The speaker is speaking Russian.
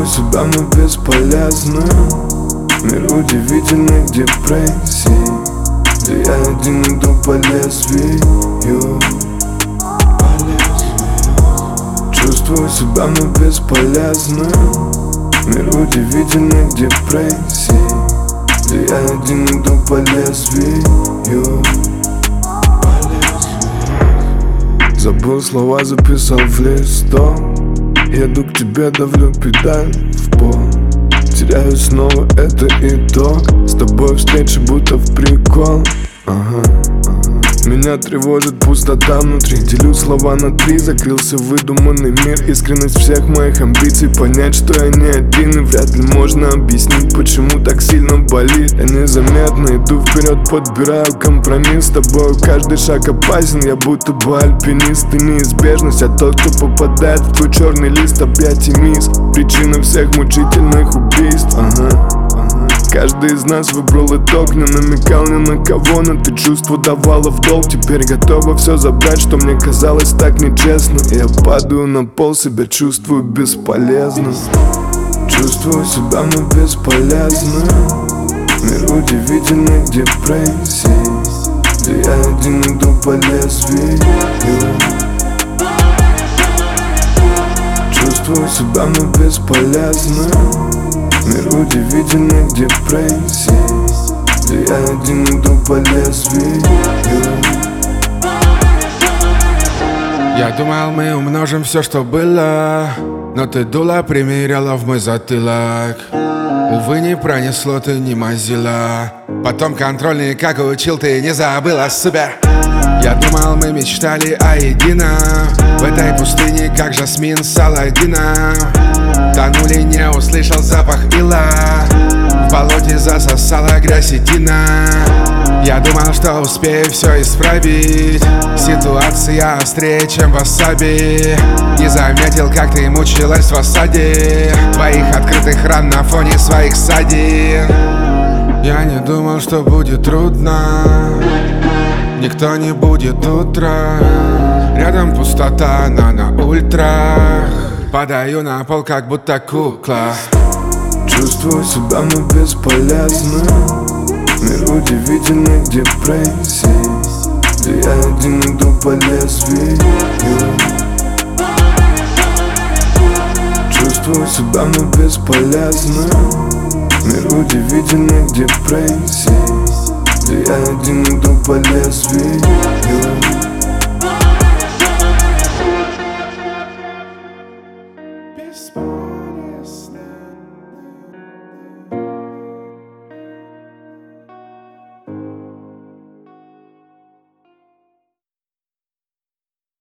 себя, но бесполезно. Мир удивительных депрессий, где я один иду по лезвию. Чувствую себя, но бесполезно. Мир удивительных депрессий, где я один иду по лезвию. Забыл слова, записал в листок. Еду к тебе, давлю педаль в пол. Теряюсь снова, это итог. С тобой встреча будто в прикол. Меня тревожит пустота внутри. Делю слова на три, закрылся выдуманный мир. Искренность всех моих амбиций, понять, что я не один. И вряд ли можно объяснить, почему так сильно болит. Я незаметно иду вперед, подбираю компромисс. С тобой каждый шаг опасен, я будто бы альпинист. Ты неизбежность, а тот, кто попадает в твой черный лист, объятий мисс. Причина всех мучительных убийств. Каждый из нас выбрал итог, не намекал ни на кого, но ты чувство давала в долг. Теперь готова все забрать, что мне казалось так нечестно. И я падаю на пол, себя чувствую бесполезно. Чувствую себя, но бесполезно. Мир удивительных депрессий, где я один иду по лезвию. Чувствую себя, но бесполезно. Мир удивительных депрессий, где я один иду по лезвию. Я думал, мы умножим все, что было, но ты дула, примеряла в мой затылок. Увы, не пронесло, ты не мазила. Потом контрольный, как учил, ты не забыла себя. Я думал, мы мечтали о едином в этой пустыне, как жасмин с Аладдина. Тонули, не услышал запах ила. В болоте засосала грязь и тина. Я думал, что успею все исправить. Ситуация острее, чем васаби. Не заметил, как ты мучилась в осаде твоих открытых ран на фоне своих ссадин. Я не думал, что будет трудно. Никто не будет утра. Рядом пустота, но на ультрах. Падаю на пол, как будто кукла. Чувствую себя, но бесполезно. Мир удивительных депрессий, где я один иду по лезвию. Чувствую себя, но бесполезно. Мир удивительных депрессий, где я один иду по лезвию. Бесполезно.